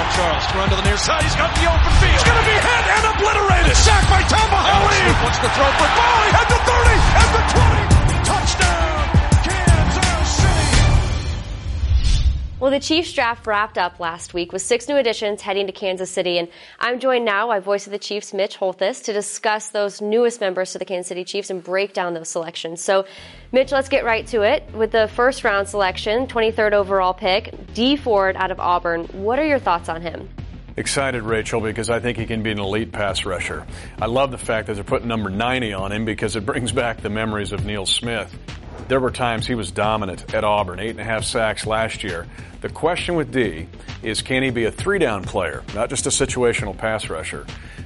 Charles, run to the near side. He's got the open field. He's going to be hit and obliterated. Sacked by Tamahali. Wants to throw for Bally at the 30, at the 20. Touchdown, Kansas City. Well, the Chiefs draft wrapped up last week with 6 new additions heading to Kansas City. And I'm joined now by voice of the Chiefs, Mitch Holthus, to discuss those newest members to the Kansas City Chiefs and break down those selections. So, Mitch, let's get right to it. With the first round selection, 23rd overall pick, Dee Ford out of Auburn. What are your thoughts on him? Excited, Rachel, because I think he can be an elite pass rusher. I love the fact that they're putting number 90 on him because it brings back the memories of Neil Smith. There were times he was dominant at Auburn, 8.5 sacks last year. The question with D is, can he be a 3-down player, not just a situational pass rusher?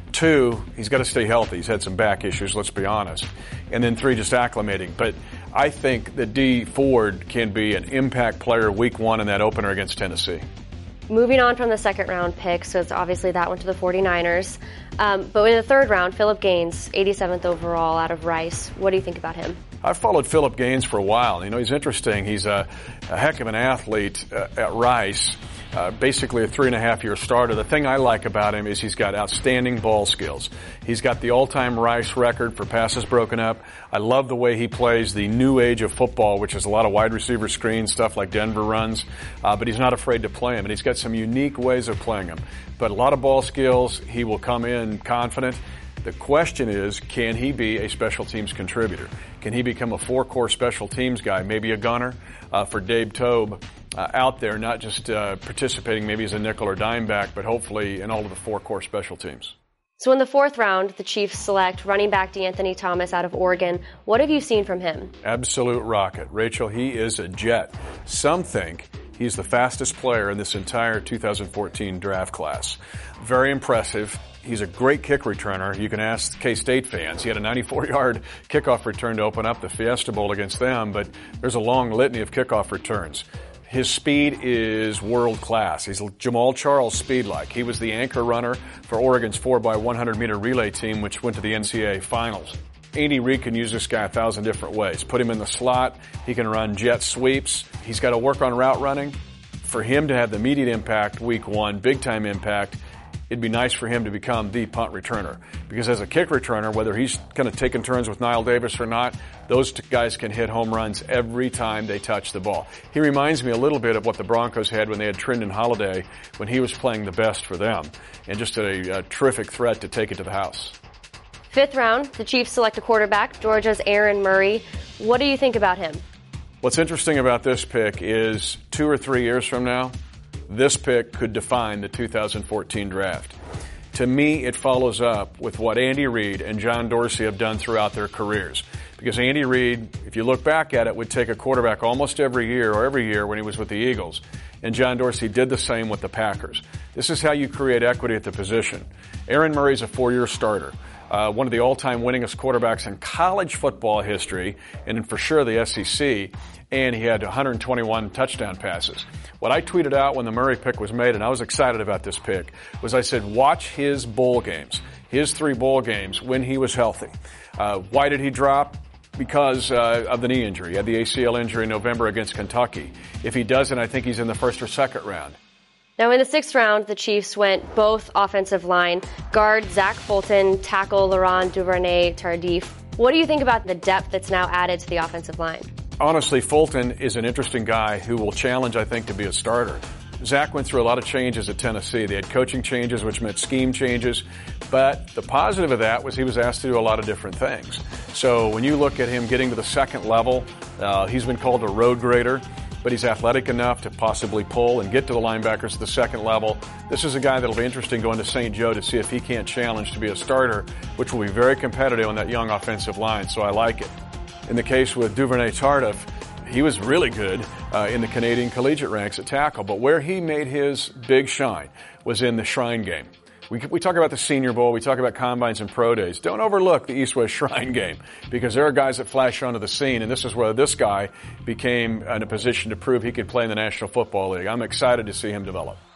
2, he's got to stay healthy. He's had some back issues, let's be honest. And then 3, just acclimating. But I think that Dee Ford can be an impact player week 1 in that opener against Tennessee. Moving on from the second round pick, so it's obviously that one to the 49ers. But in the third round, Philip Gaines, 87th overall out of Rice. What do you think about him? I've followed Philip Gaines for a while. You know, he's interesting. He's a heck of an athlete at Rice. Basically a 3.5-year starter. The thing I like about him is he's got outstanding ball skills. He's got the all-time Rice record for passes broken up. I love the way he plays the new age of football, which is a lot of wide receiver screens, stuff like Denver runs. But he's not afraid to play him, and he's got some unique ways of playing him. But a lot of ball skills. He will come in confident. The question is, can he be a special teams contributor? Can he become a 4-core special teams guy, maybe a gunner for Dave Toub out there, not just participating maybe as a nickel or dime back, but hopefully in all of the 4-core special teams. So in the fourth round, the Chiefs select running back DeAnthony Thomas out of Oregon. What have you seen from him? Absolute rocket. Rachel, he is a jet. Some think he's the fastest player in this entire 2014 draft class. Very impressive. He's a great kick returner. You can ask K-State fans. He had a 94-yard kickoff return to open up the Fiesta Bowl against them, but there's a long litany of kickoff returns. His speed is world class. He's Jamal Charles speed-like. He was the anchor runner for Oregon's 4x100-meter relay team, which went to the NCAA finals. Andy Reid can use this guy 1,000 different ways. Put him in the slot. He can run jet sweeps. He's got to work on route running. For him to have the immediate impact week 1, big-time impact, it'd be nice for him to become the punt returner. Because as a kick returner, whether he's kind of taking turns with Niall Davis or not, those guys can hit home runs every time they touch the ball. He reminds me a little bit of what the Broncos had when they had Trindon Holiday when he was playing the best for them. And just a terrific threat to take it to the house. Fifth round, the Chiefs select a quarterback, Georgia's Aaron Murray. What do you think about him? What's interesting about this pick is 2 or 3 years from now, this pick could define the 2014 draft. To me, it follows up with what Andy Reid and John Dorsey have done throughout their careers. Because Andy Reid, if you look back at it, would take a quarterback almost every year when he was with the Eagles. And John Dorsey did the same with the Packers. This is how you create equity at the position. Aaron Murray's a 4-year starter. One of the all-time winningest quarterbacks in college football history, and for sure the SEC, and he had 121 touchdown passes. What I tweeted out when the Murray pick was made, and I was excited about this pick, was I said, watch his bowl games, his 3 bowl games when he was healthy. Why did he drop? Because of the knee injury. He had the ACL injury in November against Kentucky. If he doesn't, I think he's in the first or second round. Now, in the sixth round, the Chiefs went both offensive line, guard Zach Fulton, tackle Laurent Duvernay-Tardif. What do you think about the depth that's now added to the offensive line? Honestly, Fulton is an interesting guy who will challenge, I think, to be a starter. Zach went through a lot of changes at Tennessee. They had coaching changes, which meant scheme changes. But the positive of that was he was asked to do a lot of different things. So when you look at him getting to the second level, he's been called a road grader. But he's athletic enough to possibly pull and get to the linebackers at the second level. This is a guy that'll be interesting going to St. Joe to see if he can't challenge to be a starter, which will be very competitive on that young offensive line, so I like it. In the case with Duvernay-Tardif, he was really good in the Canadian collegiate ranks at tackle, but where he made his big shine was in the Shrine Game. We talk about the Senior Bowl, we talk about combines and pro days. Don't overlook the East-West Shrine Game because there are guys that flash onto the scene, and this is where this guy became in a position to prove he could play in the National Football League. I'm excited to see him develop.